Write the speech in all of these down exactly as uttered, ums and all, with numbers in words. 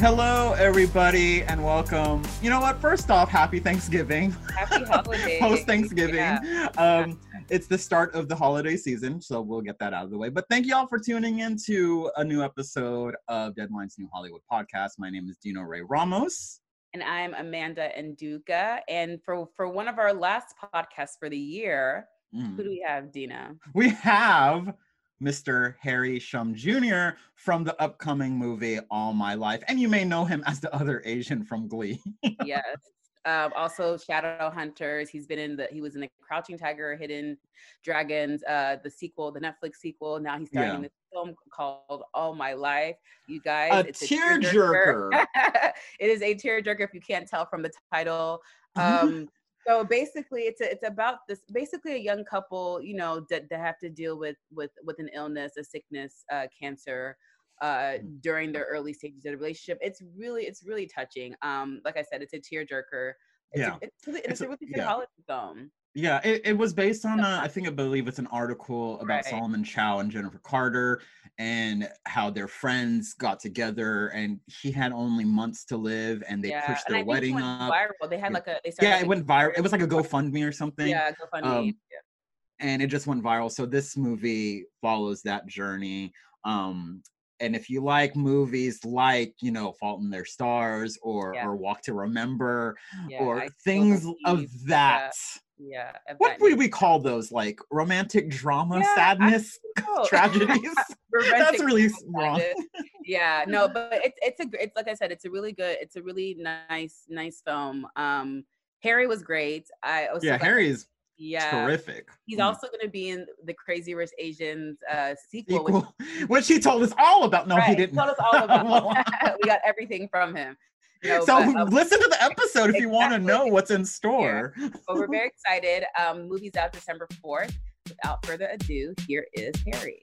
Hello, everybody, and welcome. You know what? First off, happy Thanksgiving. Happy holidays. Post Thanksgiving. Yeah. Um, it's the start of the holiday season, so we'll get that out of the way. But thank you all for tuning in to a new episode of Deadline's New Hollywood podcast. My name is Dino Ray Ramos. And I'm Amanda Nduka. And for, for one of our last podcasts for the year, mm. who do we have, Dina? We have Mister Harry Shum Junior from the upcoming movie All My Life. And you may know him as the other Asian from Glee. Yes. Um, also Shadowhunters. He's been in the, he was in the Crouching Tiger, Hidden Dragons, uh, the sequel, the Netflix sequel. Now he's starting yeah. this film called All My Life. You guys, a it's tearjerker. A tear it is a tearjerker if you can't tell from the title. Um, So basically, it's a, it's about this basically a young couple, you know, that, that have to deal with with with an illness, a sickness, uh, cancer, uh, during their early stages of the relationship. It's really it's really touching. Um, like I said, it's a tearjerker. It's yeah, a, it's, really, it's, it's a really good yeah. holiday film. Yeah, it, it was based on, a, I think I believe it's an article about right. Solomon Chow and Jennifer Carter and how their friends got together and he had only months to live and they yeah. pushed their and wedding went up. Viral. They had like a, they yeah, it went viral. It was like a GoFundMe or something. Yeah, GoFundMe. Um, yeah. And it just went viral. So this movie follows that journey. Um, and if you like movies like, you know, Fault in Their Stars or, yeah. or Walk to Remember yeah, or I things of that. Yeah. yeah what would we call those? Like romantic drama, yeah, sadness, tragedies? That's really wrong. Yeah, no, but it's it's a it's like I said, it's a really good, it's a really nice nice film. Um, Harry was great. I was yeah, so Harry's yeah terrific. He's mm. also going to be in the Crazy Rich Asians uh, sequel, sequel which, which he told us all about. No, right, he didn't. He told us all about. We got everything from him. You know, so but, um, listen to the episode if exactly. you want to know what's in store. Yeah. But we're very excited. Um, movie's out December fourth. Without further ado, here is Harry.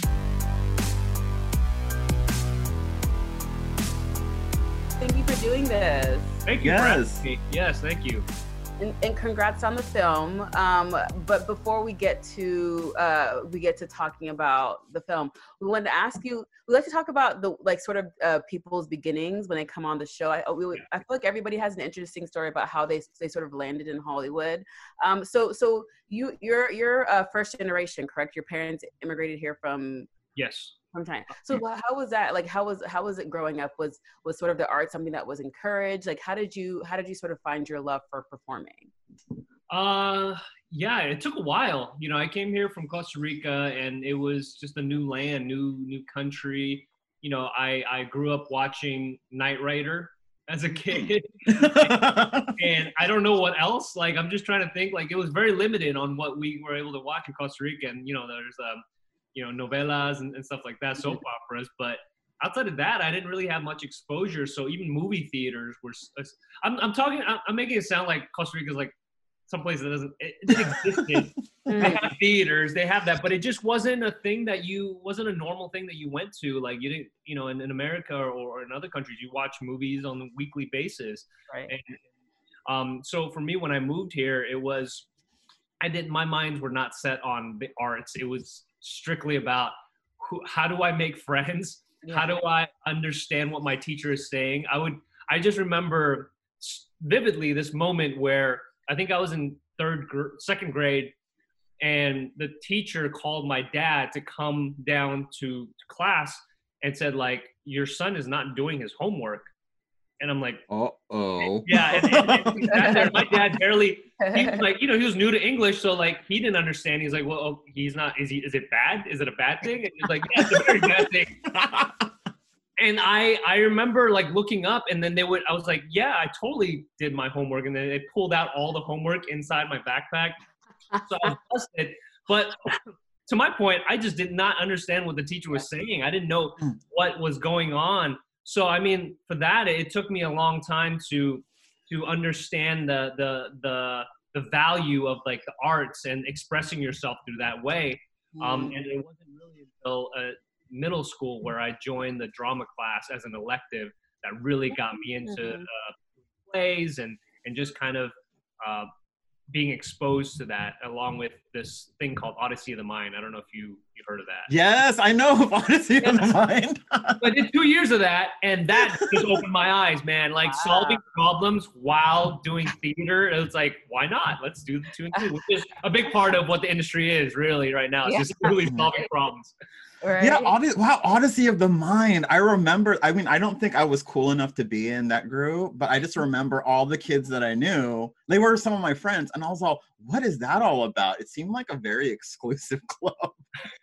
Thank you for doing this. Thank you. Yes. Yes, thank you. And, and congrats on the film. Um, but before we get to uh, we get to talking about the film, we wanted to ask you. We like to talk about the like sort of uh, people's beginnings when they come on the show. I we, I feel like everybody has an interesting story about how they they sort of landed in Hollywood. Um, so so you you're you're uh, first generation, correct? Your parents immigrated here from yes. From China. So how was that? Like, how was how was it growing up? Was was sort of the art something that was encouraged? Like, how did you how did you sort of find your love for performing? Uh, yeah, it took a while. You know, I came here from Costa Rica, and it was just a new land, new new country. You know, I I grew up watching Knight Rider as a kid, and I don't know what else. Like, I'm just trying to think. Like, it was very limited on what we were able to watch in Costa Rica, and you know, there's um. you know, novelas and, and stuff like that, soap operas. But outside of that, I didn't really have much exposure. So even movie theaters were, I'm, I'm talking, I'm making it sound like Costa Rica is like someplace that doesn't, it didn't exist. They have theaters, they have that, but it just wasn't a thing that you, wasn't a normal thing that you went to. Like you didn't, you know, in, in America or, or in other countries, you watch movies on a weekly basis. Right. And, um, so for me, when I moved here, it was, I didn't, my minds were not set on the arts. It was strictly about who, how do I make friends? Yeah. How do I understand what my teacher is saying? I would, I just remember vividly this moment where I think I was in third, gr- second grade, and the teacher called my dad to come down to, to class and said, like, your son is not doing his homework. And I'm like, uh-oh. Yeah, and, and, and sat there. My dad barely, he was like, you know, he was new to English, so like he didn't understand. He's like, well, oh, he's not, is he, is it bad? Is it a bad thing? And he's like, yeah, it's a very bad thing. And I, I remember like looking up, and then they would, I was like, yeah, I totally did my homework. And then they pulled out all the homework inside my backpack. So I was busted. But to my point, I just did not understand what the teacher was saying. I didn't know what was going on. So, I mean, for that, it took me a long time to to understand the the the the value of like the arts and expressing yourself through that way. Mm. Um, and it wasn't really until uh, middle school where I joined the drama class as an elective that really got me into uh, plays and and just kind of uh, being exposed to that, along with this thing called Odyssey of the Mind. I don't know if you you heard of that. Yes, I know of Odyssey of the Mind. I did two years of that, and that just opened my eyes, man. Like, wow. Solving problems while doing theater. It was like, why not? Let's do the two and two, which is a big part of what the industry is really right now. It's yeah. just really solving problems. Right. Yeah, Odyssey, wow, Odyssey of the Mind. I remember, I mean, I don't think I was cool enough to be in that group, but I just remember all the kids that I knew, they were some of my friends, and I was all, what is that all about? It seemed like a very exclusive club.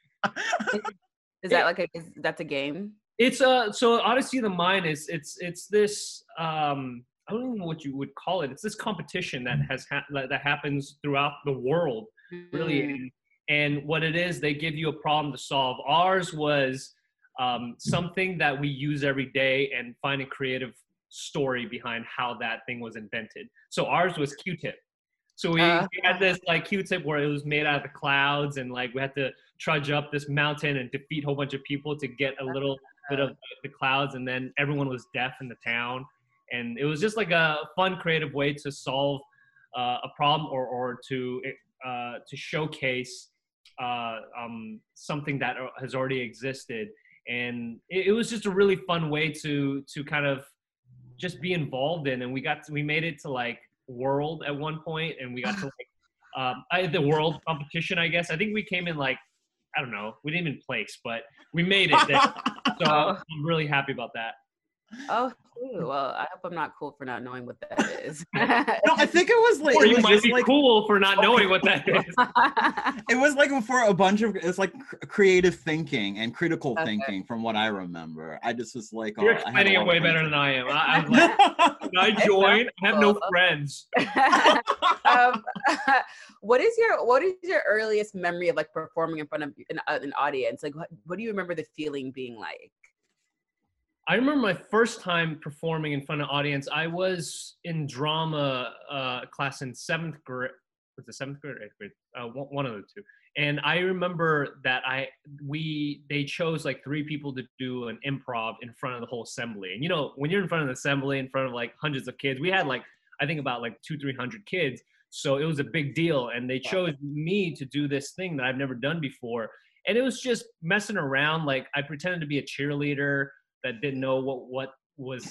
Is that like a, is, that's a game? It's a, so Odyssey of the Mind is, it's, it's this, um, I don't even know what you would call it. It's this competition that has, ha- that happens throughout the world, really. Mm. And what it is, they give you a problem to solve. Ours was um, something that we use every day and find a creative story behind how that thing was invented. So ours was Q-tip. So we, uh, we had this like Q-tip where it was made out of the clouds, and like we had to trudge up this mountain and defeat a whole bunch of people to get a little bit of the clouds. And then everyone was deaf in the town. And it was just like a fun, creative way to solve uh, a problem or, or to, uh, to showcase uh um something that has already existed. And it, it was just a really fun way to to kind of just be involved in. And we got to, we made it to like world at one point, and we got to like um I, the world competition, I guess. I think we came in like, I don't know, we didn't even place, but we made it there. So I'm really happy about that. Oh, cool. Well, I hope I'm not cool for not knowing what that is. No, I think it was like, or it you was might be like, cool for not knowing what that is. It was like for a bunch of, it's like creative thinking and critical Okay. thinking, from what I remember. I just was like, You're oh, explaining I it way better than I am. I, I'm like, when I join, I have no friends. um, what is your what is your earliest memory of like performing in front of an, an audience? Like, what, what do you remember the feeling being like? I remember my first time performing in front of an audience. I was in drama uh, class in seventh grade. Was it seventh grade or eighth grade? Uh, one, one of the two. And I remember that I we they chose like three people to do an improv in front of the whole assembly. And you know, when you're in front of the assembly, in front of like hundreds of kids, we had like I think about like two, three hundred kids. So it was a big deal. And they chose me to do this thing that I've never done before. And it was just messing around. Like I pretended to be a cheerleader that didn't know what what was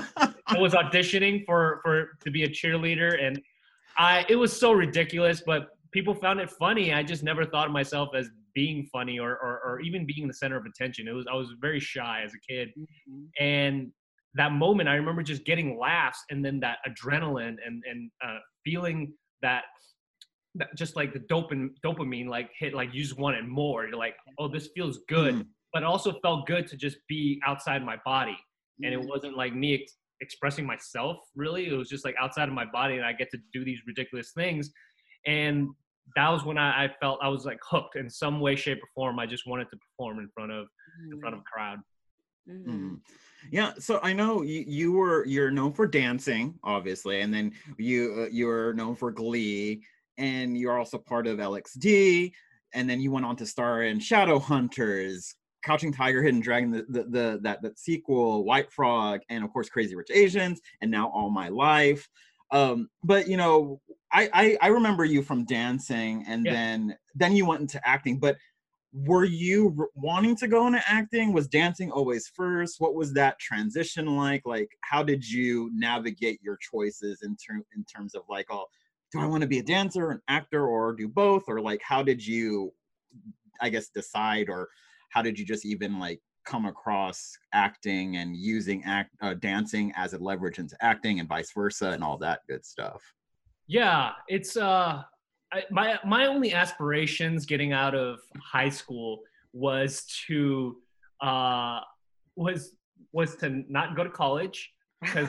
I was auditioning for for to be a cheerleader, and I it was so ridiculous, but people found it funny. I just never thought of myself as being funny or or, or even being the center of attention. It was I was very shy as a kid, mm-hmm. and that moment I remember just getting laughs, and then that adrenaline and and uh, feeling that. that just like the dopamine dopamine like hit, like you just wanted more. You're like, oh, this feels good. Mm-hmm. But it also felt good to just be outside my body. And it wasn't like me ex- expressing myself, really. It was just like outside of my body, and I get to do these ridiculous things. And that was when I, I felt I was like hooked in some way, shape, or form. I just wanted to perform in front of mm. in front of a crowd. Mm-hmm. Yeah, so I know you, you were you're known for dancing, obviously, and then you uh, you're known for Glee, and you're also part of L X D, and then you went on to star in Shadowhunters, Crouching Tiger, Hidden Dragon, the, the, the that that sequel, White Frog, and of course Crazy Rich Asians, and now All My Life. Um, but you know, I, I I remember you from dancing, and yeah. then then you went into acting. But were you r- wanting to go into acting? Was dancing always first? What was that transition like? Like, how did you navigate your choices in term in terms of like, oh, do I want to be a dancer, an actor, or do both? Or like, how did you, I guess, decide, or how did you just even like come across acting and using act uh, dancing as a leverage into acting, and vice versa, and all that good stuff? Yeah, it's uh, I, my my only aspirations getting out of high school was to uh was was to not go to college. Because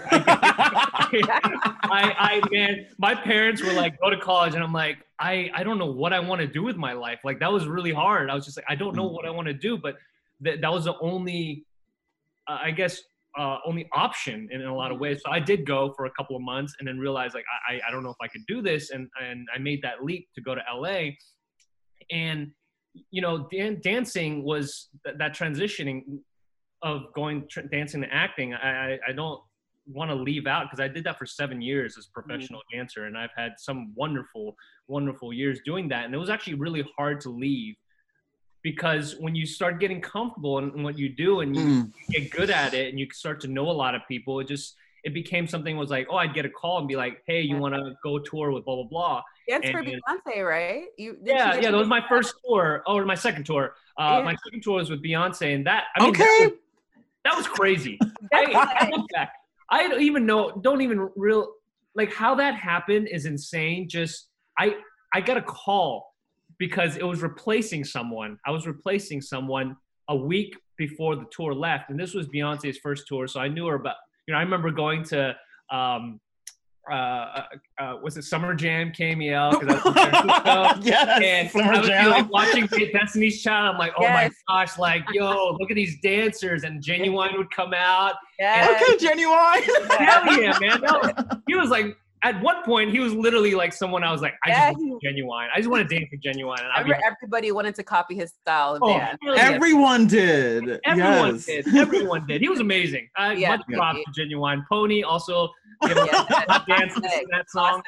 I, I, I, man, my parents were like, go to college. And I'm like, I, I don't know what I want to do with my life. Like, that was really hard. I was just like, I don't know what I want to do. But th- that was the only, uh, I guess, uh, only option in, in a lot of ways. So I did go for a couple of months and then realized, like, I, I don't know if I could do this. And, and I made that leap to go to L A. And, you know, dan- dancing was th- that transitioning of going tr- dancing to acting. I, I, I don't, want to leave out because I did that for seven years as a professional mm-hmm. dancer, and I've had some wonderful, wonderful years doing that. And it was actually really hard to leave because when you start getting comfortable in, in what you do and you mm. get good at it and you start to know a lot of people, it just, it became something was like, oh, I'd get a call and be like, hey, you want to go tour with blah, blah, blah. Yeah, it's for Beyonce, right? You, yeah, yeah, that was my first tour. Oh, my second tour. Uh, yeah. My second tour was with Beyonce, and that, I mean, okay. that, was, that was crazy. I, I look back. I don't even know, don't even real, like how that happened is insane. Just, I, I got a call because it was replacing someone. I was replacing someone a week before the tour left, and this was Beyonce's first tour, so I knew her about, you know, I remember going to, um, uh, uh, was it Summer Jam, K M E L? Because I was in San Francisco. Yes, and Summer I was Jam. Like watching Destiny's Child. I'm like, oh yes. my gosh, like, yo, look at these dancers. And Genuine would come out. Yes. Okay, Genuine. Hell yeah, man. That was, he was like, at one point, he was literally like someone I was like, I yeah, just want Genuine. I just want to dance with Genuine. And I remember like, everybody wanted to copy his style of oh, dance. Everyone did. Everyone yes. did. Everyone did. He was amazing. Uh, yeah, much props to Genuine. Pony also you know, yeah, dances in that song.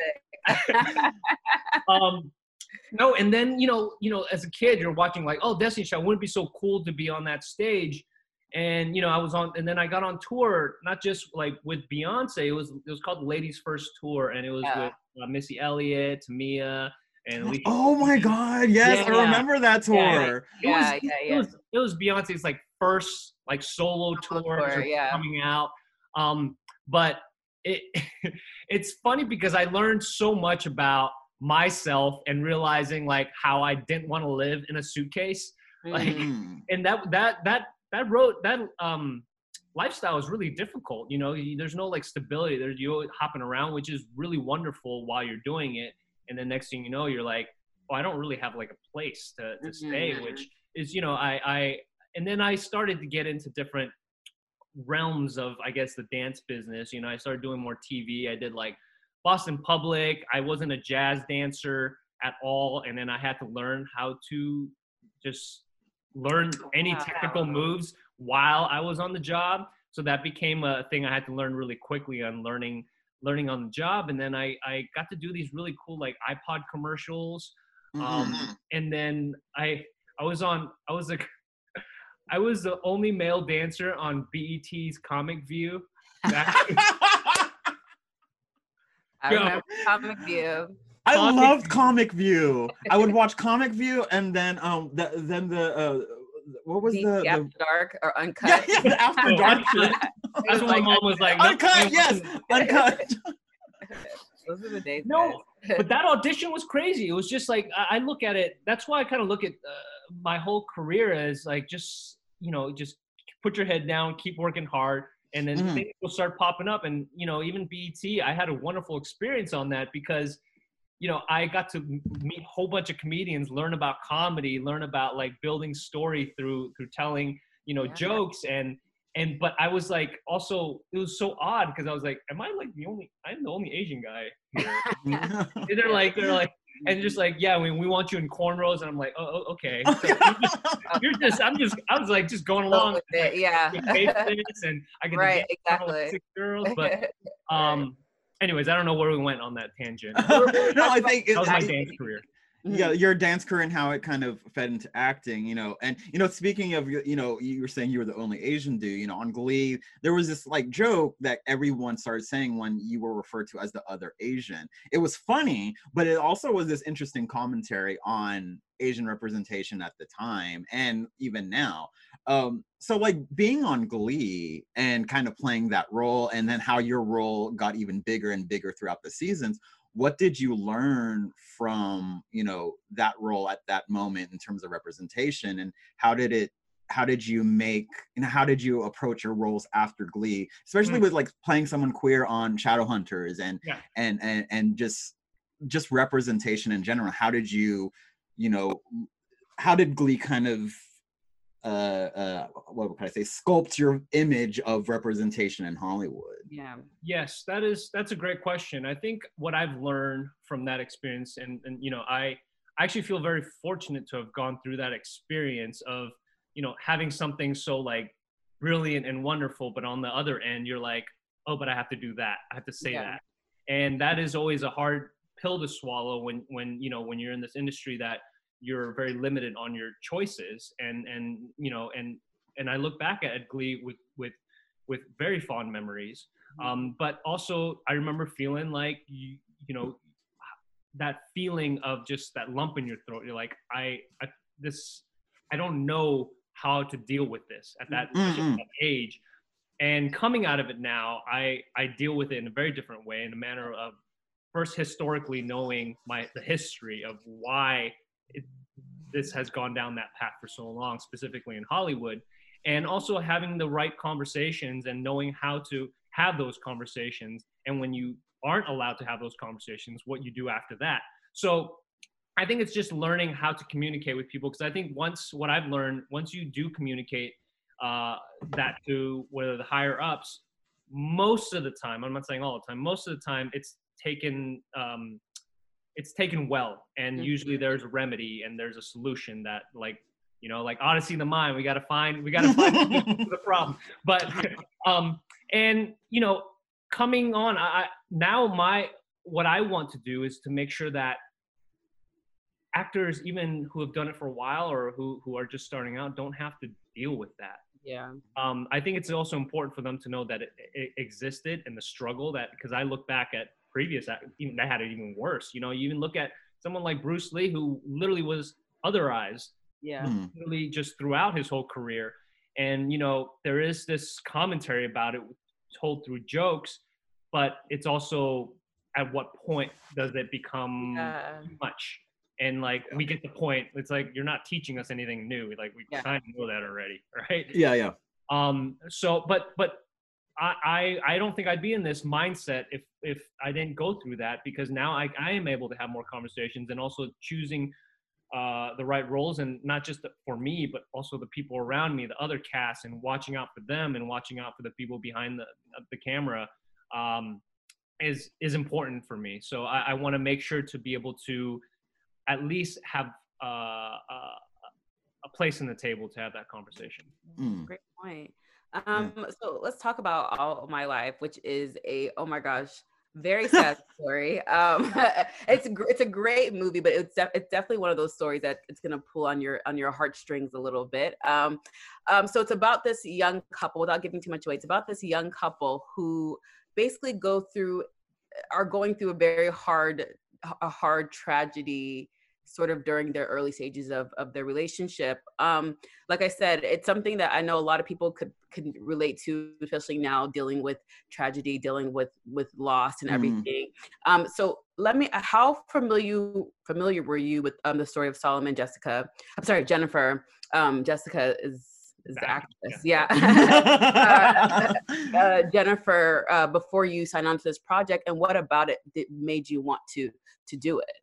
um, no, and then you know, you know, as a kid, you're watching like, oh, Destiny's Child. Wouldn't it be so cool to be on that stage? And you know, I was on, and then I got on tour, not just like with Beyonce. It was it was called Ladies First Tour, and it was yeah. with uh, Missy Elliott, Tamia, and Alicia. Oh my God! Yes, yeah. I remember that tour. Yeah, it yeah, was, yeah, yeah. It was it was Beyonce's like first like solo tour, tour yeah. coming out. Um, but it it's funny because I learned so much about myself and realizing like how I didn't want to live in a suitcase, like, mm. and that that that. That road, that um, lifestyle is really difficult. You know, you, there's no like stability. There's you hopping around, which is really wonderful while you're doing it. And then next thing you know, you're like, oh, I don't really have like a place to, to stay, mm-hmm. which is, you know, I, I, and then I started to get into different realms of, I guess, the dance business. You know, I started doing more T V. I did like Boston Public. I wasn't a jazz dancer at all. And then I had to learn how to just learn any technical moves while I was on the job. So that became a thing I had to learn really quickly on learning, learning on the job. And then I, I got to do these really cool, like iPod commercials. Um, mm-hmm. And then I, I was on, I was like, I was the only male dancer on B E T's Comic View. I remember Comic View. I Comic loved View. Comic View. I would watch Comic View, and then um, the, then the uh, what was the, the, the After the, Dark or Uncut? Yeah, yeah, the After Dark. That's what my mom was like. Uncut, no, yes, Uncut. Those are the days. No, but that audition was crazy. It was just like I, I look at it. That's why I kind of look at uh, my whole career as like just you know just put your head down, keep working hard. And then mm. things will start popping up. And, you know, even B E T, I had a wonderful experience on that because, you know, I got to meet a whole bunch of comedians, learn about comedy, learn about like building story through, through telling, you know, yeah. jokes. And, and, but I was like, also, it was so odd because I was like, am I like the only, I'm the only Asian guy here. they're like, they're like, and just like, yeah, we, we want you in cornrows. And I'm like, oh, okay. So you're, just, you're just, I'm just, I was like, just going along with it. Yeah. And I get right, to exactly. six girls. But, um, anyways, I don't know where we went on that tangent. No, I think that was my I, dance career. Yeah, your dance career and how it kind of fed into acting, you know. And, you know, speaking of, you know, you were saying you were the only Asian dude, you know, on Glee, there was this like joke that everyone started saying when you were referred to as the other Asian. It was funny, but it also was this interesting commentary on Asian representation at the time and even now. Um, so like being on Glee and kind of playing that role and then how your role got even bigger and bigger throughout the seasons, what did you learn from, you know, that role at that moment in terms of representation, and how did it, how did you make, you know, how did you approach your roles after Glee, especially mm. with like playing someone queer on Shadowhunters and, yeah. and, and, and just, just representation in general? How did you, you know, how did Glee kind of, uh uh what can I say, sculpt your image of representation in Hollywood? Yeah. Yes, that is that's a great question. I think what I've learned from that experience, and and you know, I I actually feel very fortunate to have gone through that experience of, you know, having something so like brilliant and wonderful, but on the other end you're like, oh, but I have to do that. I have to say Yeah. that. And that is always a hard pill to swallow when, when, you know, when you're in this industry that you're very limited on your choices. And, and, you know, and, and I look back at Glee with, with, with very fond memories. Um, but also I remember feeling like, you, you know, that feeling of just that lump in your throat. You're like, I, I this, I don't know how to deal with this at that, Mm-hmm. at that age. And coming out of it now, I, I deal with it in a very different way, in a manner of first historically knowing my the history of why it, this has gone down that path for so long, specifically in Hollywood, and also having the right conversations and knowing how to have those conversations. And when you aren't allowed to have those conversations, what you do after that. So I think it's just learning how to communicate with people, because I think once what I've learned, once you do communicate uh, that to whether the higher ups, most of the time, I'm not saying all the time, most of the time it's taken um, it's taken well, and usually there's a remedy and there's a solution that, like, you know, like Odyssey of the Mind, we got to find we got to find the problem. But um, and you know, coming on, I now my what I want to do is to make sure that actors, even who have done it for a while or who who are just starting out, don't have to deal with that. Yeah. Um, I think it's also important for them to know that it, it existed, and the struggle that, because I look back at previous, even that had it even worse. You know, you even look at someone like Bruce Lee, who literally was otherized, Yeah. Hmm. literally just throughout his whole career. And, you know, there is this commentary about it told through jokes, but it's also, at what point does it become Yeah. too much? And like, we get the point. It's like, you're not teaching us anything new. Like, we Yeah. kind of know that already, right? Yeah, yeah. Um, so, but, but I, I, I don't think I'd be in this mindset if, if I didn't go through that, because now I, I am able to have more conversations, and also choosing uh, the right roles, and not just for me, but also the people around me, the other cast, and watching out for them and watching out for the people behind the, the camera, um, is, is important for me. So I, I want to make sure to be able to at least have uh, uh, a place in the table to have that conversation. Mm. Great point. Um, so let's talk about All My Life, which is a, oh my gosh, very sad story. Um, it's it's a great movie, but it's def- it's definitely one of those stories that it's gonna pull on your on your heartstrings a little bit. Um, um, so it's about this young couple, without giving too much away. It's about this young couple who basically go through are going through a very hard a hard tragedy, sort of during their early stages of, of their relationship. Um, like I said, it's something that I know a lot of people could could relate to, especially now dealing with tragedy, dealing with with loss and everything. Mm. Um, so let me, how familiar familiar were you with um, the story of Solomon Jessica? I'm sorry, Jennifer. Um, Jessica is is the actress. Yeah. yeah. uh, uh, Jennifer, uh, before you signed on to this project, and what about it that made you want to to do it?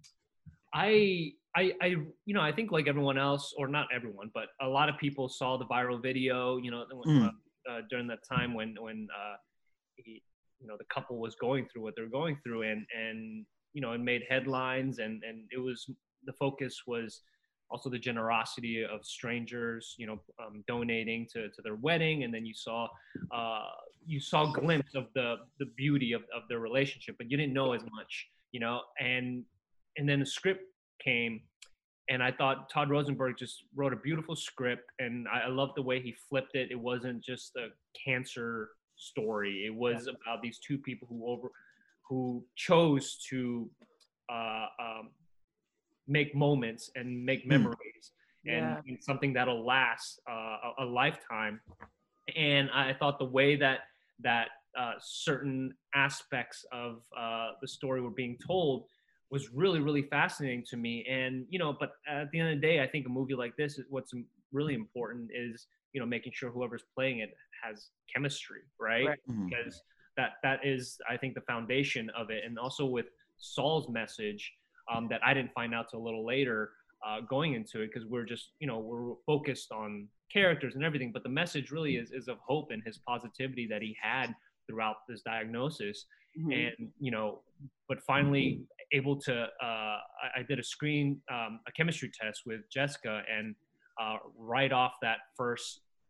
I, I, I, you know, I think like everyone else, or not everyone, but a lot of people saw the viral video, you know, Mm. uh, uh, during that time when, when, uh, he, you know, the couple was going through what they're going through, and, and, you know, it made headlines, and, and it was, the focus was also the generosity of strangers, you know, um, donating to, to their wedding. And then you saw, uh, you saw a glimpse of the, the beauty of, of their relationship, but you didn't know as much, you know, and, and then the script came, and I thought Todd Rosenberg just wrote a beautiful script, and I, I loved the way he flipped it. It wasn't just a cancer story. It was about these two people who over, who chose to uh, um, make moments and make memories, mm. and, Yeah. and something that'll last uh, a, a lifetime. And I thought the way that that uh, certain aspects of uh, the story were being told was really, really fascinating to me. And, you know, but at the end of the day, I think a movie like this, what's really important is, you know, making sure whoever's playing it has chemistry, right? Right. Mm-hmm. Because that that is, I think, the foundation of it. And also with Saul's message, um, that I didn't find out till a little later uh, going into it, because we're just, you know, we're focused on characters and everything, but the message really is, is of hope and his positivity that he had throughout this diagnosis. Mm-hmm. And, you know, but finally able to, uh, I, I did a screen, um, a chemistry test with Jessica, and uh, right off that first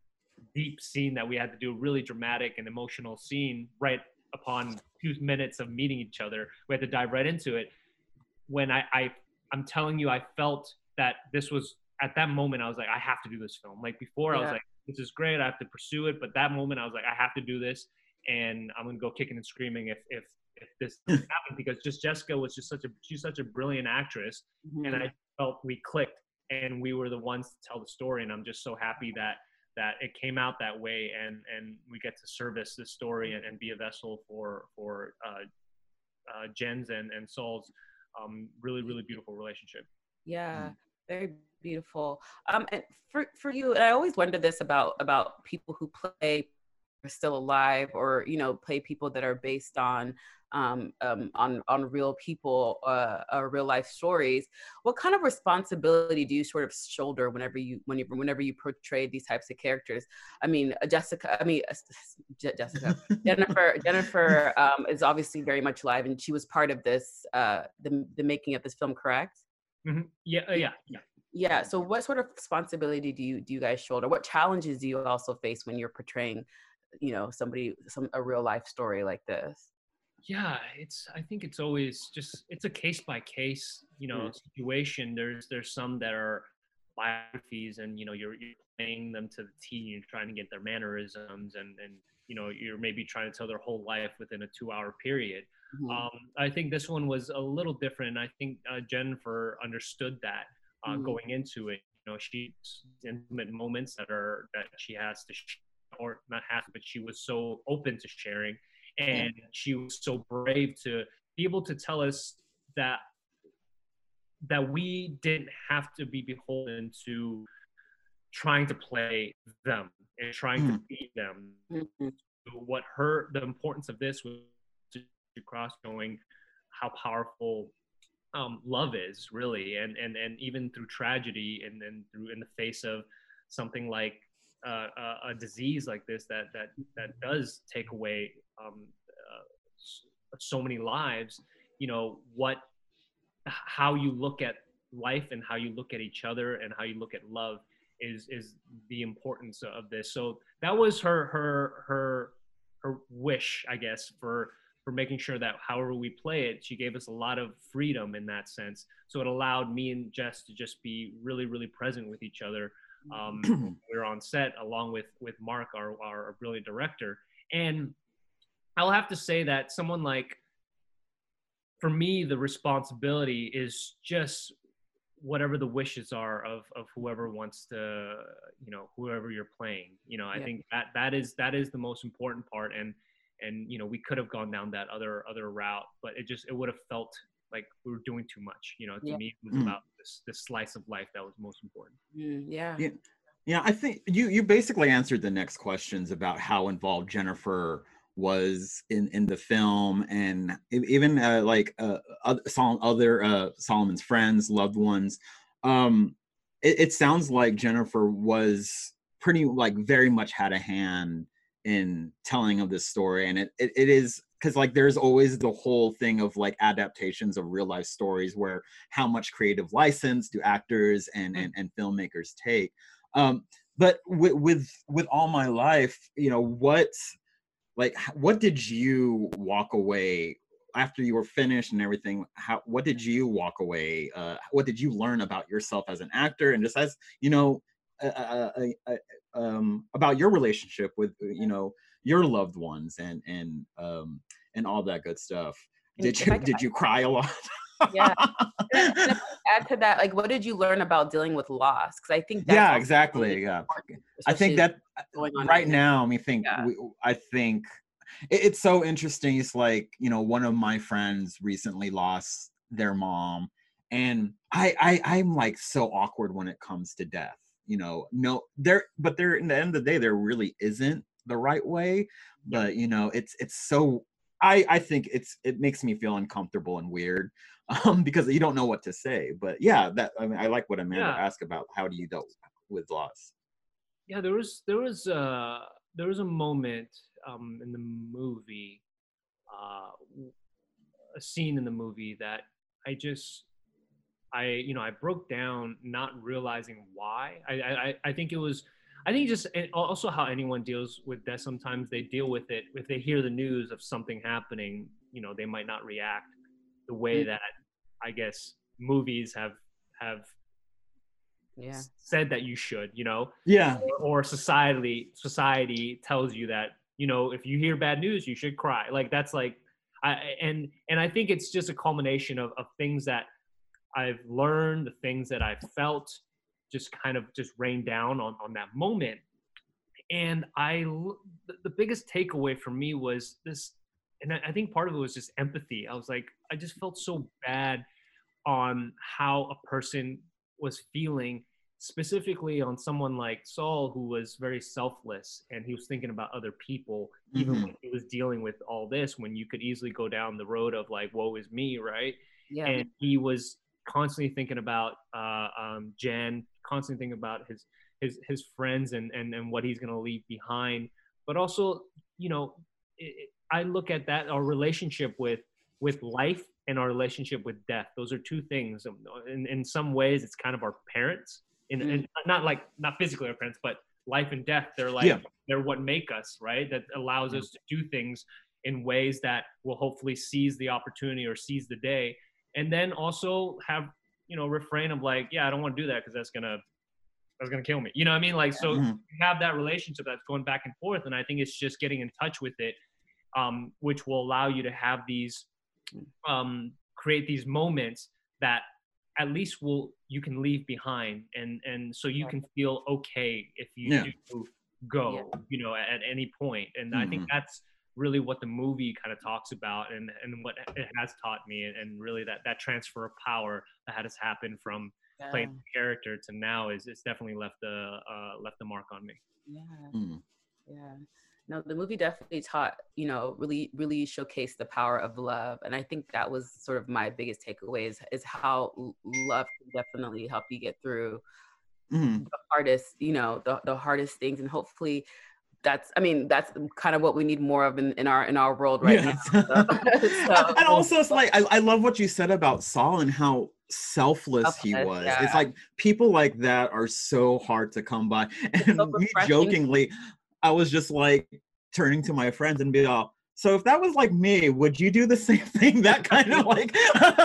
deep scene that we had to do, a really dramatic and emotional scene right upon two minutes of meeting each other. We had to dive right into it. When I, I I'm telling you, I felt that this was, at that moment, I was like, I have to do this film. Like before, Yeah. I was like, this is great, I have to pursue it. But that moment, I was like, I have to do this, and I'm gonna go kicking and screaming if if if this doesn't happen, because just Jessica was just such a she's such a brilliant actress, Mhm. and I felt we clicked, and we were the ones to tell the story. And I'm just so happy that that it came out that way, and and we get to service this story and, and be a vessel for for uh, uh, Jen's and and Saul's um, really really beautiful relationship. Yeah, very beautiful. Um, and for for you, and I always wonder this about about people who play are still alive, or you know, play people that are based on um, um, on on real people, uh, uh, real life stories. What kind of responsibility do you sort of shoulder whenever you when you whenever you portray these types of characters? I mean, uh, Jessica. I mean, uh, Je- Jessica. Jennifer. Jennifer um, is obviously very much alive, and she was part of this uh, the the making of this film. Correct? Mm-hmm. Yeah, uh, yeah, yeah. Yeah. So what sort of responsibility do you do you guys shoulder? What challenges do you also face when you're portraying, you know, somebody some a real life story like this? Yeah, it's I think it's always just, it's a case by case, you know, Mm. situation. There's there's some that are biographies, and you know, you're you're playing them to the T, you're trying to get their mannerisms, and and you know, you're maybe trying to tell their whole life within a two hour period. Mhm. Um, I think this one was a little different. I think uh, Jennifer understood that uh, Mhm. going into it. You know, she's intimate moments that are that she has to, sh- or not have, but she was so open to sharing, Yeah. and she was so brave to be able to tell us that that we didn't have to be beholden to trying to play them and trying to Mm. be them. Mhm. What her the importance of this was to cross showing how powerful um, love is really, and and and even through tragedy, and then through in the face of something like uh, a, a disease like this that that that does take away um, uh, so many lives. You know what, how you look at life and how you look at each other and how you look at love is is the importance of this. So that was her her her her wish, I guess, for for making sure that however we play it, she gave us a lot of freedom in that sense. So it allowed me and Jess to just be really really present with each other. Um, we were on set along with with Mark, our our brilliant director, and I'll have to say that someone like, for me, the responsibility is just whatever the wishes are of of whoever wants to, you know, whoever you're playing. You know, I Yeah. think that that is that is the most important part. And and you know, we could have gone down that other other route, but it just it would have felt like we were doing too much. You know, to Yeah. me, it was Mm. about this this slice of life that was most important. Mm, yeah. Yeah, yeah. I think you you basically answered the next questions about how involved Jennifer was in in the film, and e- even uh, like uh, other, Sol- other uh, Solomon's friends, loved ones. Um, it, it sounds like Jennifer was pretty like very much had a hand in telling of this story, and it it, it is because like there's always the whole thing of like adaptations of real life stories where how much creative license do actors and and, and filmmakers take. Um, but with, with with All My Life, you know, what like what did you walk away after you were finished and everything? How what did you walk away? Uh, what did you learn about yourself as an actor, and just as you know, uh, uh, uh, uh, um, about your relationship with you know your loved ones and and um, and all that good stuff? And Did if you I could, did you cry a lot? yeah. And if I could add to that, like, what did you learn about dealing with loss? Because I think that's Yeah, also really exactly. Yeah. important, I think especially that going on right right now. now, I mean, think Yeah. we, I think it, it's so interesting. It's like, you know, one of my friends recently lost their mom, and I, I I'm like so awkward when it comes to death. You know, no, there, but there, in the end of the day, there really isn't the right way. Yeah. But you know, it's it's so. I, I think it's it makes me feel uncomfortable and weird um, because you don't know what to say. But yeah, that I mean, I like what Amanda Yeah. asked about. How do you deal with loss? Yeah, there was there was uh there was a moment um in the movie, uh a scene in the movie that I just I you know I broke down, not realizing why. I I I think it was I think just and also how anyone deals with death. Sometimes they deal with it if they hear the news of something happening. You know, they might not react the way Mm. that I guess movies have have Yeah. said that you should. You know, Yeah. or, or society society tells you that, you know, if you hear bad news, you should cry. Like that's like, I and and I think it's just a culmination of of things that I've learned, the things that I've felt, just kind of just rain down on on that moment. And I, l- the the biggest takeaway for me was this, and I I think part of it was just empathy. I was like, I just felt so bad on how a person was feeling, specifically on someone like Saul, who was very selfless and he was thinking about other people, even Mhm. when he was dealing with all this, when you could easily go down the road of like, woe is me, right? Yeah. And he was constantly thinking about uh, um, Jen, constantly thinking about his his his friends and and and what he's gonna leave behind. But also, you know, it, it- I look at that our relationship with with life and our relationship with death. Those are two things. Um, In in some ways, it's kind of our parents, in, Mm. and not like not physically our parents, but life and death. They're like Yeah. they're what make us, right? That allows us to do things in ways that will hopefully seize the opportunity or seize the day, and then also have, you know, refrain of like, yeah, I don't want to do that because that's gonna that's gonna kill me. You know what I mean? Like, so Mhm. you have that relationship that's going back and forth, and I think it's just getting in touch with it, um, which will allow you to have these, um, create these moments that at least will you can leave behind, and and so you can feel okay if you Yeah. do go, you know, at, at any point. And I think Mhm. that's really what the movie kind of talks about, and and what it has taught me, and, and really that that transfer of power that has happened from playing Yeah. the character to now is it's definitely left the uh, left the mark on me. Yeah. Mhm. Yeah. No, the movie definitely taught, you know, really, really showcased the power of love. And I think that was sort of my biggest takeaway is, is how l- love can definitely help you get through Mhm. the hardest, you know, the, the hardest things. And hopefully that's, I mean, that's kind of what we need more of in, in our, in our world right Yes. now. So, And and so also, it's like I, I love what you said about Saul and how selfless he selfless, was. yeah. It's like people like that are so hard to come by. It's so And me refreshing. jokingly, I was just like turning to my friends and be all, so if that was like me, would you do the same thing? That kind of like,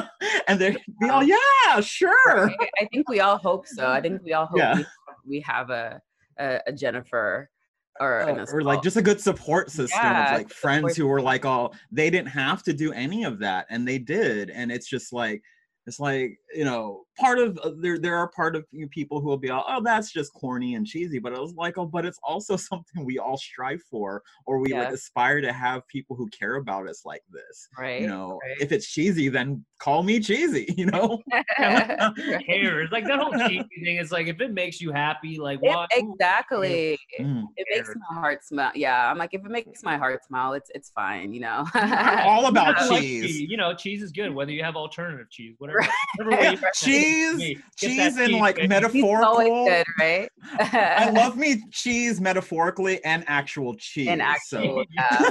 and they'd be all, yeah, sure. Right? I think we all hope so. I think we all hope Yeah. we, we have a, a, a Jennifer or an Uh, or like Assault. just a good support system of Yeah, like good friends support who were like, oh, they didn't have to do any of that and they did. And it's just like, it's like, you know, part of uh, there there are part of you people who will be all, oh, that's just corny and cheesy, but I was like, oh, but it's also something we all strive for, or we like Yes. aspire to have people who care about us like this. Right. You know, right. if it's cheesy, then call me cheesy, you know? Yeah, who cares? Like that whole cheesy thing is like, if it makes you happy, like It- why? who exactly. Mm. It makes cares? my heart smile. Yeah, I'm like, if it makes my heart smile, it's it's fine, you know. I'm all about I like cheese. cheese. You know, cheese is good, whether you have alternative cheese, whatever. Right. whatever way you Right. Cheese, me. Get cheese that in cheese, like baby. It's always metaphorical. good, right? I love me cheese metaphorically and actual cheese. And actual, so.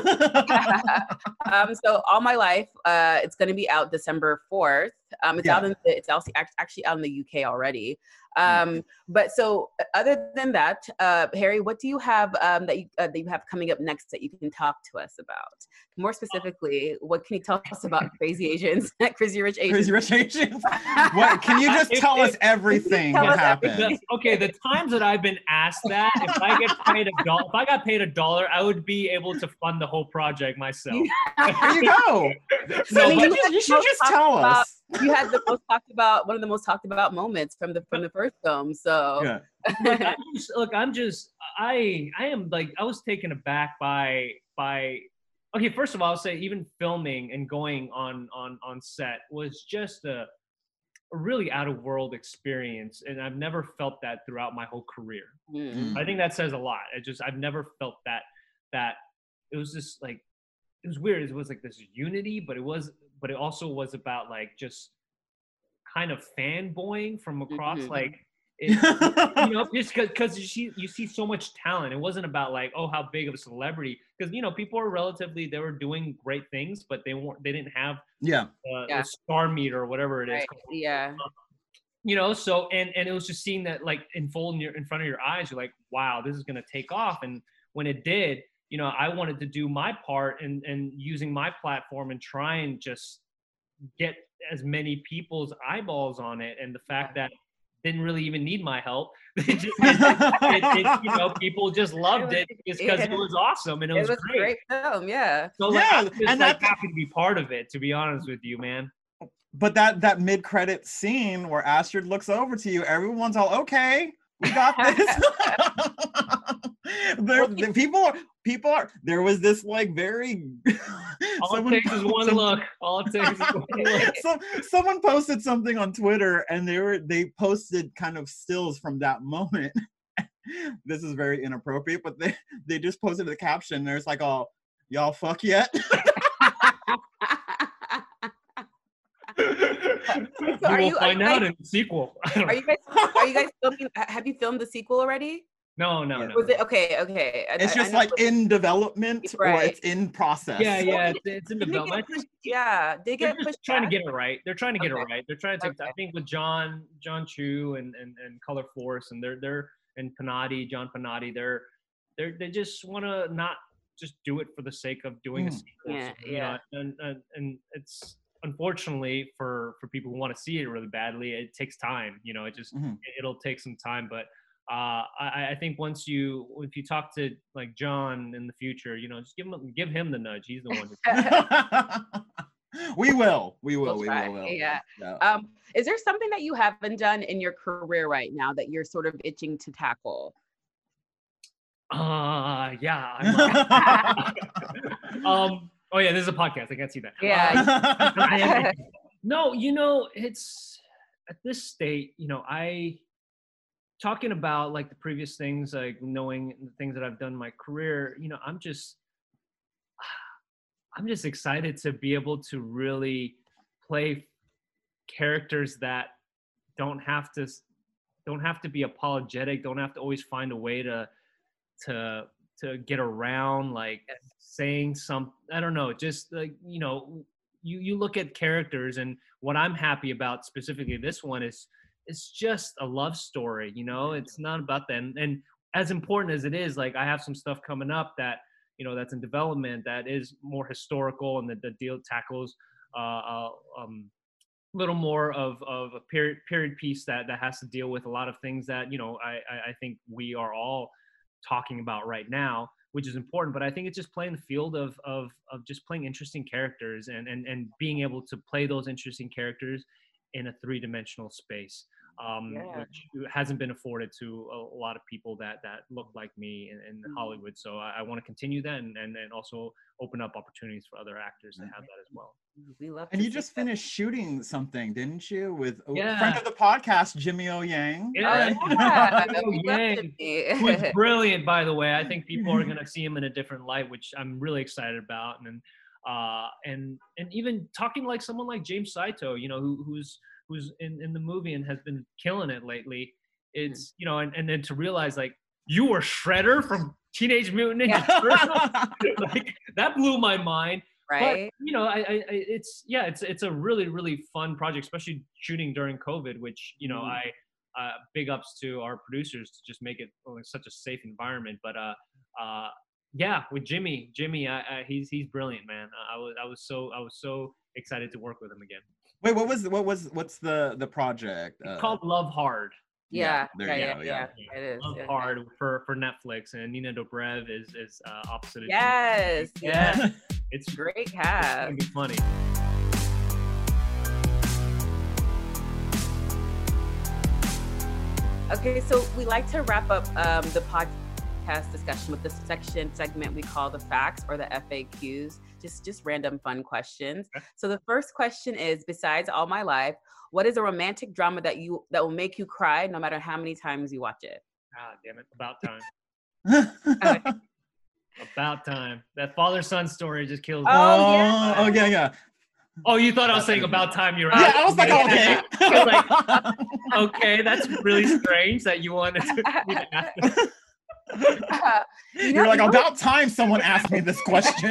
yeah. um, so all my life, uh, it's going to be out December fourth. Um, it's Yeah. out in it's also act- actually out in the U K already. Um, but so other than that, uh, Harry, what do you have um, that you uh, that you have coming up next that you can talk to us about? More specifically, what can you tell us about Crazy Asians, Crazy Rich Asians? Crazy Rich Asians. What? Can you just tell us everything Tell that us happened? everything. The- okay, the times that I've been asked that, if I get paid a dollar, if I got paid a dollar, I would be able to fund the whole project myself. There you go. So I mean, you, you just, had you the should most just talked tell about- us. You had the most talked about one of the most talked about moments from the from the first film. So Yeah. look, I'm just, look, I'm just, I, I am like, I was taken aback by, by, okay, first of all, I'll say even filming and going on, on, on set was just a, a really out of world experience. And I've never felt that throughout my whole career. Mm. I think that says a lot. I just, I've never felt that, that it was just like, it was weird. It was like this unity, but it was, but it also was about like just kind of fanboying from across, Mhm. like, it, you know, just because you see you see so much talent. It wasn't about like, oh, how big of a celebrity, because you know people were relatively they were doing great things, but they weren't they didn't have Yeah. uh, Yeah. the star meter or whatever it is. Right. Yeah. you know, so, and, and it was just seeing that like unfold in, your, in front of your eyes. You're like, wow, this is going to take off. And when it did, you know, I wanted to do my part and, and using my platform and try and just get as many people's eyeballs on it. And the fact that didn't really even need my help. They just, it, it, it, you know, people just loved it just because it was awesome and it was, it was great. a great film, yeah. So like, Yeah, I'm just and like that- happy to be part of it, to be honest with you, man. But that that mid credit scene where Astrid looks over to you, everyone's all okay. We got this. there, the people are people are. There was this like very. All someone, it takes is one some- look. All it takes is one look. some, someone posted something on Twitter, and they were they posted kind of stills from that moment. This is very inappropriate, but they they just posted the caption. There's like, "Oh, y'all fuck yet?" You are will you- are find you out guys- in the sequel. Are you guys? Are you guys filming? Have you filmed the sequel already? No, no, no. Was it okay? Okay. I- It's I- I just know like it was- in development or Right. it's in process. Yeah, yeah, it's, it's in didn't it get development. pushed- yeah, did it They're get just pushed trying back? to get it right. They're trying to get Okay. it right. They're trying to take. I Okay. think with John, John Chu, and and and Color Force, and they're they're and Panati, John Panati, they're they're they just want to not just do it for the sake of doing a Mm. sequel. Yeah, So, you yeah. know, and, and and it's unfortunately for for people who want to see it really badly, it takes time. You know, it just Mhm. it'll take some time, but. Uh, I, I think once you, if you talk to like John in the future, you know, just give him, give him the nudge. He's the one. Who, we will. We will. We'll we try, will. will. yeah. Yeah. Um, is there something that you haven't done in your career right now that you're sort of itching to tackle? uh, yeah. I'm, uh, um. Oh yeah, this is a podcast. I can't see that. Yeah. Uh, no, you know, it's at this state. You know, I talking about like the previous things, like knowing the things that I've done in my career. You know, I'm just, I'm just excited to be able to really play characters that don't have to, don't have to be apologetic. Don't have to always find a way to, to, to get around like saying some, I don't know, just like, you know, you, you look at characters, and what I'm happy about specifically this one is it's just a love story, you know, it's not about that. And, and as important as it is, like I have some stuff coming up that, you know, that's in development that is more historical and that the deal tackles uh, uh um little more of, of a period period piece that, that has to deal with a lot of things that, you know, I, I think we are all talking about right now, which is important. But I think it's just playing the field of, of, of just playing interesting characters and, and, and being able to play those interesting characters in a three-dimensional space, um, Yeah. which hasn't been afforded to a, a lot of people that, that look like me in, in Mhm. Hollywood. So I, I want to continue that and, and, and also open up opportunities for other actors to have that as well. We love. And to you see just that. finished shooting something, didn't you? With a Yeah. friend of the podcast, Jimmy O Yang. Yeah. Oh, yeah. Oh, We love yay. Jimmy. Who is brilliant, by the way. I think people are going to see him in a different light, which I'm really excited about. And uh, and and even talking like someone like James Saito, you know, who, who's who's in, in the movie and has been killing it lately. It's, you know, and, and then to realize like you were Shredder from Teenage Mutant Ninja Turtles, like that blew my mind. Right. But, you know, I, I, I it's yeah, it's it's a really really fun project, especially shooting during COVID, which, you know, Mhm. I uh, big ups to our producers to just make it like, such a safe environment. But uh, uh, yeah, with Jimmy, Jimmy, I, I, he's he's brilliant, man. I was I was so I was so excited to work with him again. Wait, what was what was what's the the project? It's Uh, called Love Hard. Yeah. there yeah, you yeah, go, yeah, yeah. It is. Love yeah. Hard for for Netflix, and Nina Dobrev is is uh, opposite of Jimmy. Yes. Yeah. Yes. It's Great it's cast. gonna be funny. Okay, so we like to wrap up um, the podcast discussion with this section segment we call the facts or the F A Qs, just just random fun questions. Okay. So the first question is: besides All My Life, what is a romantic drama that you that will make you cry no matter how many times you watch it? Ah, damn it! About time. About time. That father-son story just kills me. Oh, oh, yeah. oh yeah, yeah. Oh, you thought I was saying about time you're Yeah, I was like, asking me. okay. I was like, okay, that's really strange that you wanted to, me to ask that. Uh, you know, You're like, you know, about time someone asked me this question.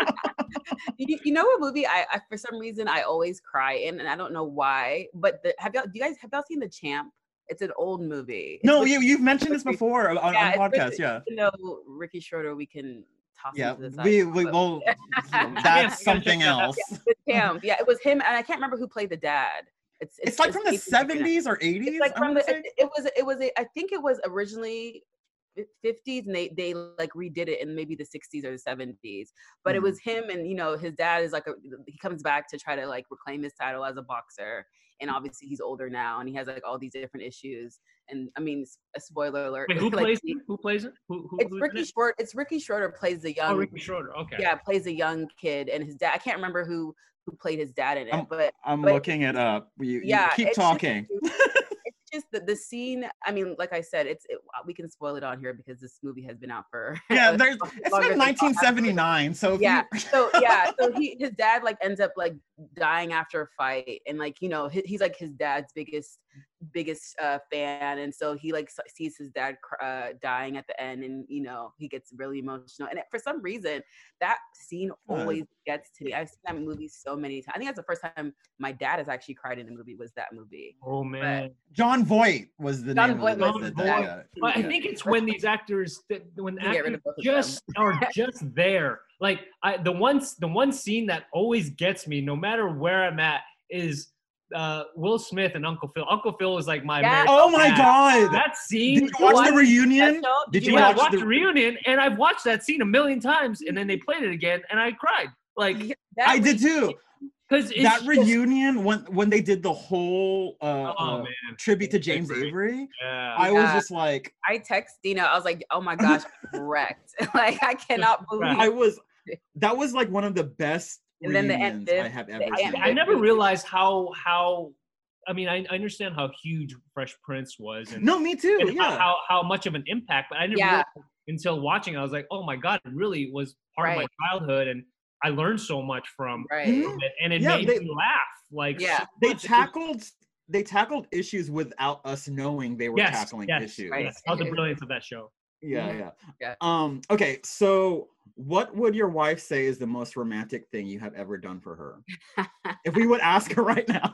you, you know what movie I, I for some reason I always cry in, and I don't know why. But the, have y'all do you guys have y'all seen The Champ? It's an old movie. It's No, with, you you've mentioned this before on, yeah, on it's podcasts. with, Yeah. You know, Ricky Schroeder. We can toss Yeah, him to the side. we we will. That's something else. Yeah, with him. Yeah, it was him, and I can't remember who played the dad. It's It's like from the seventies or eighties. It's like I from wanna the. say. It, it was. It was. A, I think it was originally fifties, and they they like redid it in maybe the sixties or the seventies. But Mhm. it was him, and you know, his dad is like a. He comes back to try to like reclaim his title as a boxer, and obviously he's older now, and he has like all these different issues. And I mean, s- a spoiler alert. Wait, who like, plays he- it? Who plays it? Who, who, It's who's in Ricky it? Schroeder. It's Ricky Schroeder plays the young. Oh, Ricky Schroeder. Okay. Yeah, plays a young kid, and his dad. I can't remember who who played his dad in it, I'm, but I'm but looking it up. You, you yeah, keep it's just- talking. it's just the, the scene. I mean, like I said, it's it, we can spoil it on here because this movie has been out for Yeah, there's. It's longer from than- nineteen seventy-nine. So if yeah. you, So yeah, so he his dad like ends up like dying after a fight, and like you know he, he's like his dad's biggest biggest uh, fan, and so he like s- sees his dad cr- uh, dying at the end, and you know he gets really emotional. And it, for some reason, that scene Good. always gets to me. I've seen that movie so many times. I think that's the first time my dad has actually cried in a movie. Was that movie? Oh man. John Voight was the John name Voight of the, was the, the the, dad. yeah. But I Yeah. think it's when these actors, that when You get rid actors of both of just are just there. Like I, the one, the one scene that always gets me, no matter where I'm at, is uh, Will Smith and Uncle Phil. Uncle Phil is like my. Yeah. American Oh my dad. God! That scene. Did you watch watch the reunion? that show? Did you yeah, I watch watched the the reunion, and I've watched that scene a million times, and then they played it again, and I cried. Like, Yeah, that I did too. because it's That just- reunion when when they did the whole uh, Oh uh, man, tribute to James Avery. Avery, yeah. I was Yeah. just like, I text Dina. I was like, "Oh my gosh, I'm wrecked! Like I cannot believe." I was. That was like one of the best And then the reunions end- I have the ever end- seen. I never realized how how. I mean, I, I understand how huge Fresh Prince was, and, No, me too. and how, Yeah. how how much of an impact. But I didn't Yeah. realize until watching. I was like, oh my god, it really was part Right. of my childhood, and I learned so much from, Right. Mhm. from it, and it Yeah, made they- me laugh. Like, Yeah. so They much. It was- tackled they tackled issues without us knowing they were yes, tackling yes, issues. Right. yes. That was the brilliance of that show. Yeah, Mhm. yeah. Yeah. Um, okay, so what would your wife say is the most romantic thing you have ever done for her? If we would ask her right now.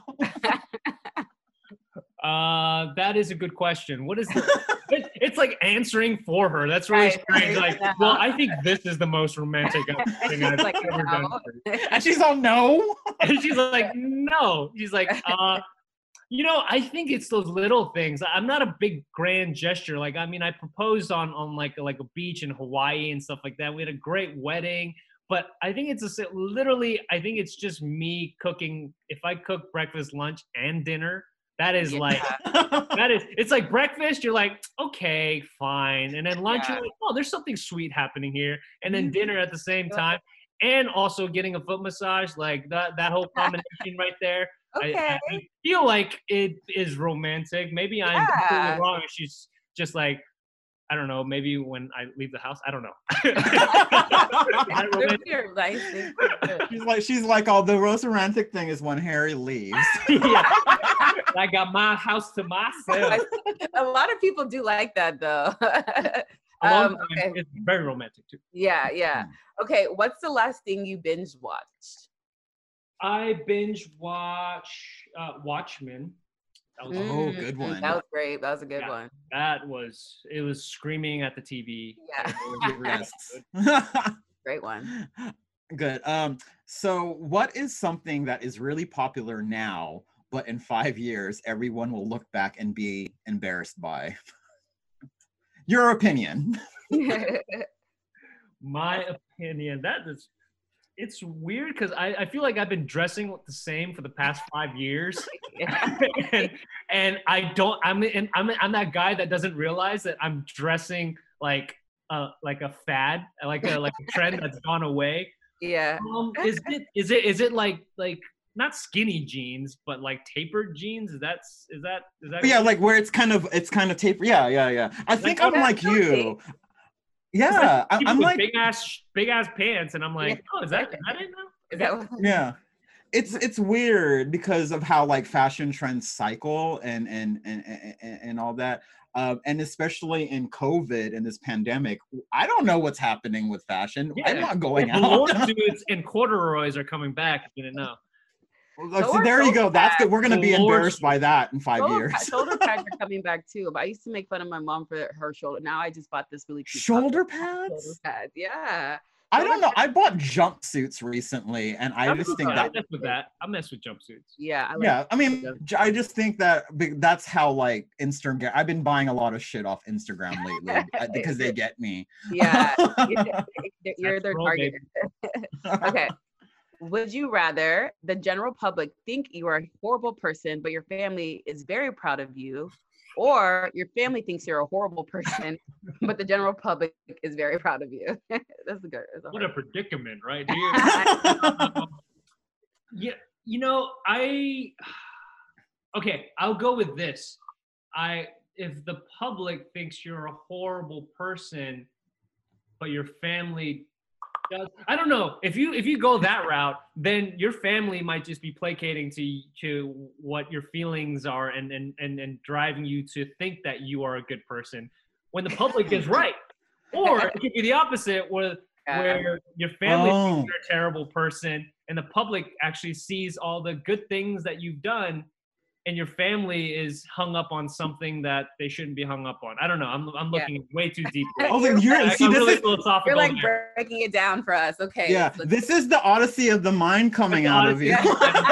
Uh, that is a good question. What is the? it, it's like answering for her. That's really Right, strange. right, Like, yeah. well, I think this is the most romantic thing I've Like, ever done. no. for you. And she's all no. And she's like, no. She's like, uh, you know, I think it's those little things. I'm not a big grand gesture. Like, I mean, I proposed on on like like a beach in Hawaii and stuff like that. We had a great wedding, but I think it's a literally. I think it's just me cooking. If I cook breakfast, lunch, and dinner, that is Yeah. like that is. It's like breakfast. You're like, okay, fine, and then lunch. Yeah. You're like, oh, there's something sweet happening here, and then Mhm. dinner at the same Yeah. time. And also getting a foot massage, like that that whole combination right there. I, Okay. I, I feel like it is romantic. Maybe I'm Yeah. completely wrong. and She's just like, I don't know. Maybe when I leave the house, I don't know. Is that They're romantic? weird, nice things. She's like, she's like, oh, the most romantic thing is when Harry leaves. Yeah. I got my house to myself. A lot of people do like that though. A long um, time. okay. It's very romantic too. Yeah, yeah. Hmm. Okay, what's the last thing you binge watched? I binge watch uh, Watchmen. That was Oh, Mm, good one. That was great. That was a good Yeah. one. that was it was screaming at the T V. Yeah. It was really Yes. good. Great one. Good. Um, so what is something that is really popular now, but in five years, everyone will look back and be embarrassed by? Your opinion. My opinion, that is, it's weird because I, I feel like I've been dressing the same for the past five years, and and I don't. I'm and I'm I'm that guy that doesn't realize that I'm dressing like uh like a fad, like a like a trend that's gone away. Yeah. Um, is it is it is it like like not skinny jeans, but like tapered jeans? Is that is that is that? Yeah, like where it's kind of it's kind of taper. Yeah, yeah, yeah. I think Like, I'm oh, like that's you. Yeah, I- people I'm with like big ass big ass pants, and I'm like, Yeah. oh, is that is that it now? Is that what? yeah. It's it's weird because of how like fashion trends cycle and and and and, and all that. Uh, and especially in COVID and this pandemic, I don't know what's happening with fashion. Yeah. I'm not going The out. Lord suits and corduroys are coming back. You didn't know. Well, So so are there you go. shoulder That's good. pads. We're gonna be The Lord embarrassed by that in five Shoulder, years. pa- shoulder pads are coming back too. But I used to make fun of my mom for her shoulder. Now I just bought this really cute Shoulder top- shoulder pads? pads. Yeah. I Shoulder don't know. pads- I bought jumpsuits recently, and I I'm just with think that. that I mess with that. I mess with jumpsuits. Yeah. I like yeah, I mean, them. j- I just think that be- that's how like Instagram. I've been buying a lot of shit off Instagram lately uh, because they get me. Yeah. You're, you're That's their roll, target. baby. Okay. Would you rather the general public think you are a horrible person, but your family is very proud of you, or your family thinks you're a horrible person, but the general public is very proud of you? That's a good. That's a What a hard predicament, right here. Um, yeah, you know, I okay, I'll go with this. I if the public thinks you're a horrible person, but your family does, I don't know. If you if you go that route, then your family might just be placating to to what your feelings are and and and, and driving you to think that you are a good person when the public is right. Or it could be the opposite, where Yeah. where your family Oh. thinks you're a terrible person and the public actually sees all the good things that you've done, and your family is hung up on something that they shouldn't be hung up on. I don't know. I'm I'm Yeah. looking way too deep. Oh, like, you're, I see, got this really is philosophical. You're like there. breaking it down for us. Okay. yeah. let's look- This is the Odyssey of the mind coming The out of Odyssey you. of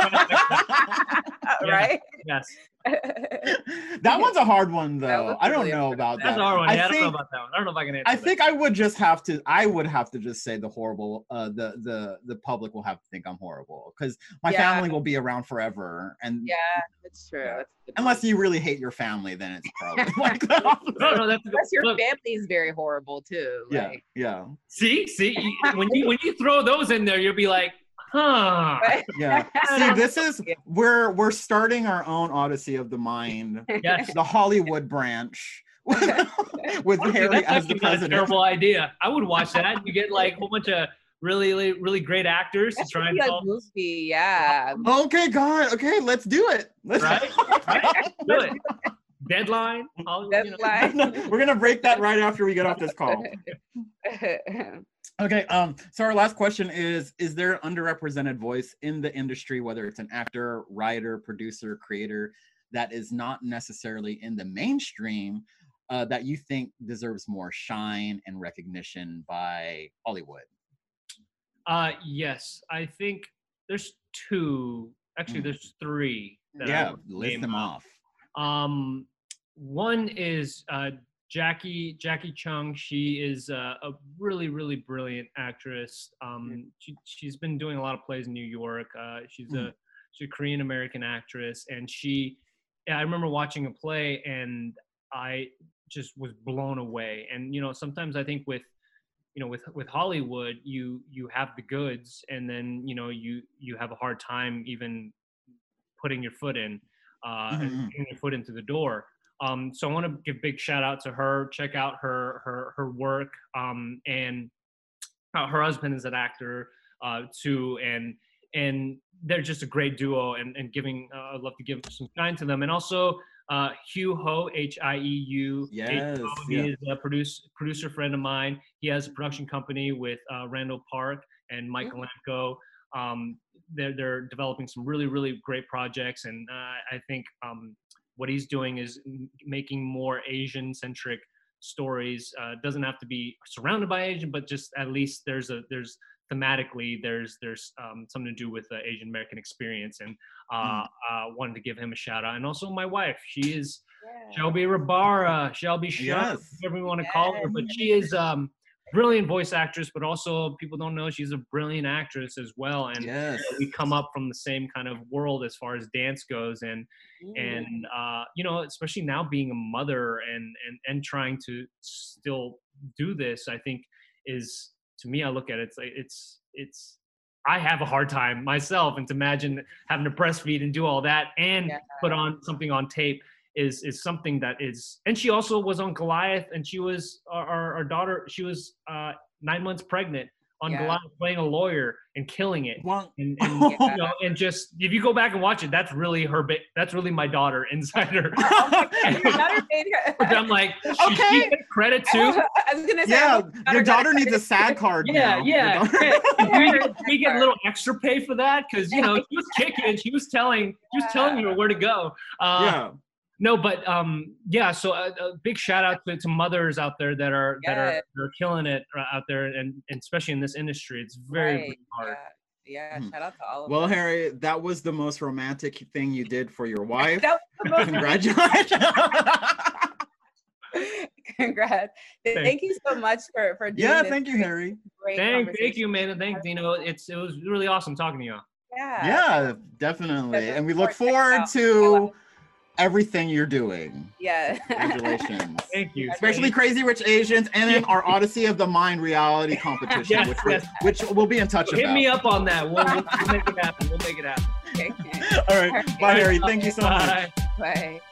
the Yeah. right? Yes, That one's a hard one though. was I don't really know hard. about that's that. a hard one. I Yeah, I, don't know think about that one. I don't know if I can answer I that. think I would just have to. I would have to just say the horrible. Uh, the the the public will have to think I'm horrible because my Yeah. family will be around forever. And Yeah, that's true. Yeah. That's a good unless one. you really hate your family, then it's probably like the No, opposite. no, that's a good. Unless your Look, family is very horrible too. Yeah, Like, yeah, see, see, you- when you when you throw those in there, you'll be like, huh. yeah. See, this is we're we're starting our own Odyssey of the mind, Yes. the Hollywood branch with Honestly, Harry that's as the actually not a president. terrible idea. I would watch that. You get like a whole bunch of really, really, really great actors to That try should and be a solve. movie, yeah. Okay, God. Okay, let's do it. Let's Right? Right? Do it. Deadline. Hollywood, you know. Deadline. We're gonna break that right after we get off this call. Okay, um, so our last question is, is there an underrepresented voice in the industry, whether it's an actor, writer, producer, creator, that is not necessarily in the mainstream, uh, that you think deserves more shine and recognition by Hollywood? Uh, yes, I think there's two. Actually, Mm. there's three. That I Yeah, would list name them off. off. Um, one is uh, Jackie Jackie Chung. She is uh, a really really brilliant actress. Um, she she's been doing a lot of plays in New York. Uh, she's a she's a Korean American actress, and she. Yeah, I remember watching a play, and I just was blown away. And you know, sometimes I think with you know with with Hollywood, you you have the goods, and then you know you you have a hard time even putting your foot in. Uh, and Mhm. getting your foot into the door. Um, so I want to give a big shout out to her. Check out her her her work. Um, and uh, her husband is an actor uh, too, and and they're just a great duo. And and giving, uh, I'd love to give some shine to them. And also uh, Hugh Ho, H I E U. Yes, He yeah. is a produce, producer friend of mine. He has a production company with uh, Randall Park and Mike Galanko. Um, they're they're developing some really really great projects, and uh, I think um, what he's doing is m- making more Asian centric stories. Uh, doesn't have to be surrounded by Asian, but just at least there's a there's thematically there's there's um, something to do with the Asian American experience, and uh, uh, wanted to give him a shout out. And also my wife, she is Shelby Rabara, Shelby Sharp, Yes. whatever you want to call her, but she is um brilliant voice actress, but also people don't know she's a brilliant actress as well. And Yes. we come up from the same kind of world as far as dance goes, and and uh, you know, especially now being a mother and and and trying to still do this, I think is, to me, I look at it, it's like it's it's I have a hard time myself, and to imagine having to breastfeed and do all that and Yeah. put on something on tape is is something that is. And she also was on Goliath, and she was our, our, our daughter, she was uh nine months pregnant on Yeah. Goliath playing a lawyer and killing it. Well, And, and Yeah. you know, and just if you go back and watch it, that's really her. Ba- that's really my daughter inside her. Your daughter made her- But I'm like, she, Okay. she gets credit too. I was gonna say, I yeah, hope your got daughter a needs a credit. SAG card. Yeah, now. yeah. Your daughter- we, get, we get a little extra pay for that because you know she was kicking it. She was telling, she was telling her where to go. Uh, yeah. No, but um, yeah. So a, a big shout out to, to mothers out there that are that are, Yes. that are killing it out there, and, and especially in this industry, it's very, Right, very hard. Yeah, yeah. Hmm. Shout out to all of Well, them. Harry, that was the most romantic thing you did for your wife. That was the most Congratulations. Congrats. Thank you so much for for doing Yeah, this thank you, Harry. great Thank, thank conversation. you, man, and thank you know it's it was really awesome talking to you. Yeah. Yeah, definitely. And we look Check it forward out. to everything you're doing. Yeah. Congratulations. Thank you. Especially Crazy Rich Asians and then our Odyssey of the Mind reality competition, Yes, which, yes. which we'll be in touch Hit about. me up on that. We'll, we'll make it happen. We'll make it happen. Okay. All right. Bye, Harry. Thank you so much. Bye. Bye.